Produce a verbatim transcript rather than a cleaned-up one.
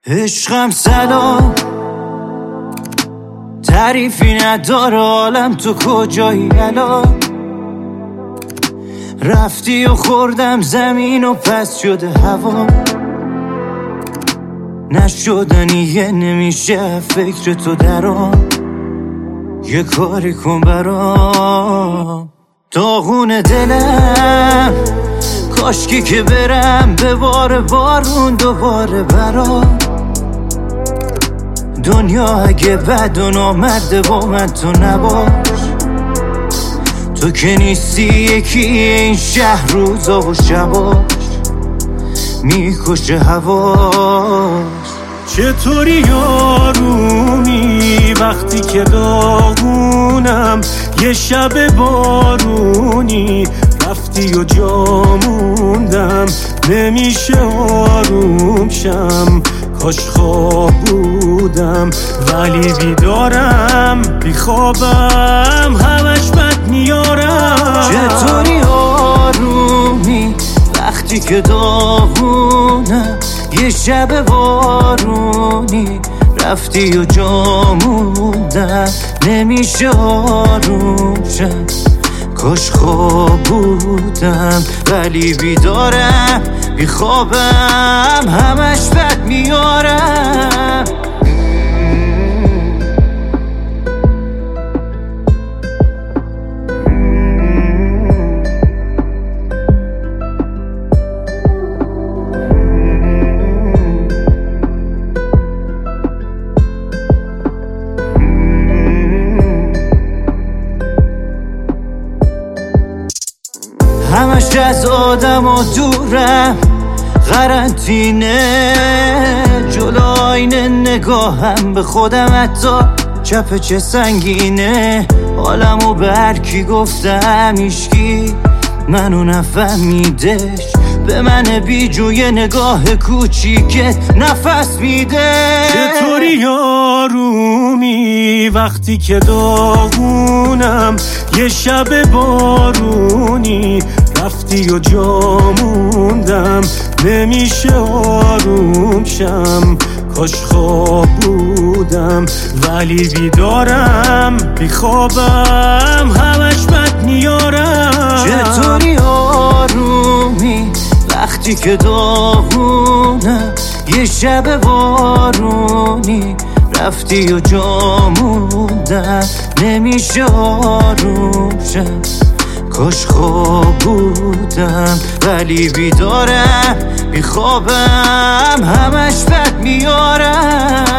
عشقم سلام، تعریفی نداره عالم، تو کجایی الان؟ رفتی و خوردم زمین و پس شده هوا، نشدنیه نمیشه فکر تو درام. یه کاری کن برام، داغون دلم، کاشکی که برم به بار بارون دوباره برام. دنیا اگه بد و نامرده با من تو نباش، تو که نیستی یکی این شهر روزا و شباش، میکشه هواش. چطوری آرومی وقتی که داغونم، یه شب بارونی رفتی و جا موندم، نمیشه آروم شم، کاش خواب بودم ولی بیدارم، بیخوابم همش بد میارم. چطوری آرومی وقتی که داغونم، یه شب بارونی رفتی و جا موندم، نمیشه آروم شم، کاش خواب بودم ولی بیدارم، بیخوابم همش بد میارم. همش از آدم و دورم، قرنطینه جلو آینه نگاهم به خودم، حتی چپ چه سنگینه. حالمو به هر کی گفتم هیچکی منو نفهمیدش، به من بیجوی نگاه کوچیکت نفس میده. چطوری آرومی وقتی که داغونم، یه شب بارونی رفتی و جا موندم، نمیشه آروم شم، کاش خواب بودم ولی بیدارم، بیخوابم همش بد میارم. چطوری آرومی وقتی که داغونم، یه شب بارونی رفتی و جا موندم، نمیشه آروم شم، کاش خواب بودم ولی بیدارم، بیخوابم همش بد میارم.